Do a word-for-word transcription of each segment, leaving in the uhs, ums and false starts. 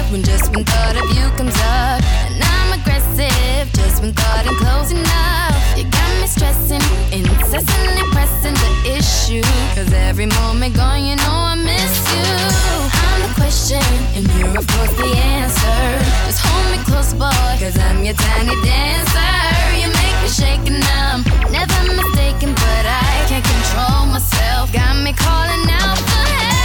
when just one thought of you comes up. And I'm aggressive just when thought ain't close enough. You got me stressing, incessantly pressing the issue. Cause every moment gone, you know I miss you. I'm the question, and you're of course the answer. Just hold me close, boy, cause I'm your tiny dancer. You make me shake and I'm never mistaken, but I can't control myself. Got me calling out for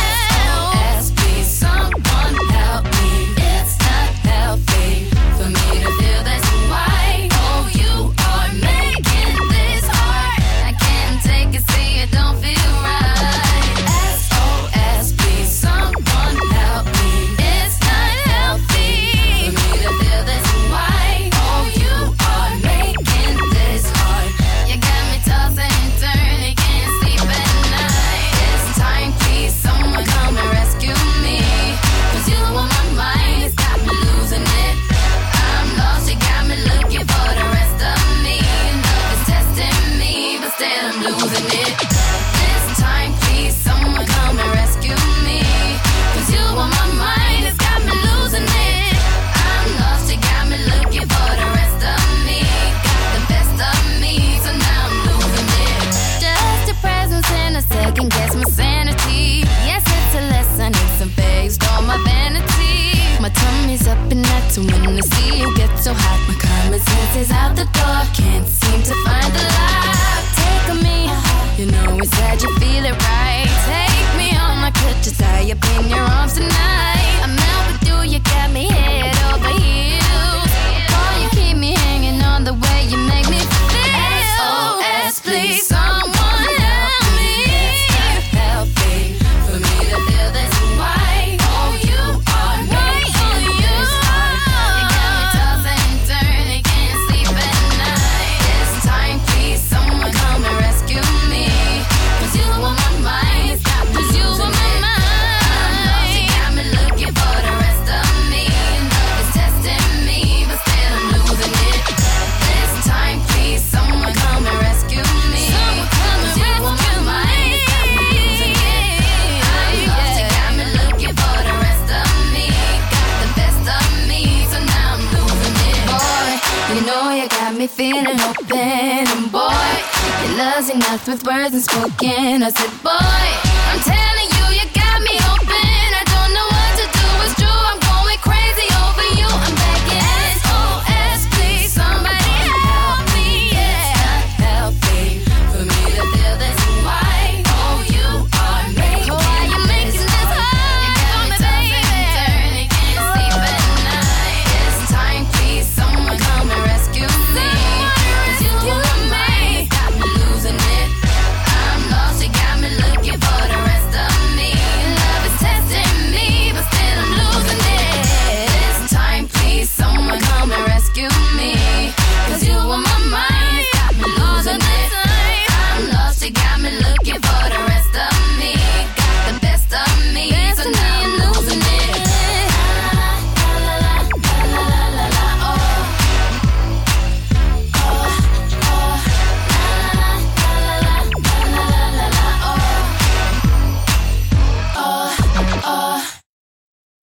help. S O S, please someone help me. It's not healthy for me to feel this way. Oh, you are making this hard. I can't take it, see it don't feel right. S O S, please someone help me. It's not healthy for me to feel this way. Oh, you are making this hard. You got me tossing and turning, can't sleep at night. It's time, please someone come and rescue me. Cause you on my mind, it's got me losing it. I'm lost, you got me looking for the rest of me. Love is testing me, but still I'm losing it. This time, please someone come and rescue me. Cause you on my mind, it's got me losing it. I'm lost, you got me looking for the rest of me. Got the best of me, so now I'm losing it. Just your presence and a second guess my sanity. Yes, it's a lesson, it's a phase, all my vanity. My tummy's up and that's when I see you get so hot. My common sense is out the door, can't seem to find the light. Take on me, you know it's sad you feel it right. Take me on, I could just tie up in your arms tonight. I'm out with you, you got me head over heels. Boy, you keep me hanging on the way you make me feel. S O S, please someone help me. It's not healthy for me to feel this way. Oh, you are making this hard. You got me tossing and turning, can't sleep at night. This time, please someone come and rescue me. Cause you on my mind, it's got me losing it. I'm lost, you got me looking for the rest of me. Love is testing me, but still I'm losing it. This time, please someone come and rescue me. Cause you on my mind, it's got me losing it. I'm lost, you got me looking for the rest of me. Got the best of me, so now I'm losing it. Boy, you know you got me feeling open. And boy, your love's enough with words unspoken. I said, boy,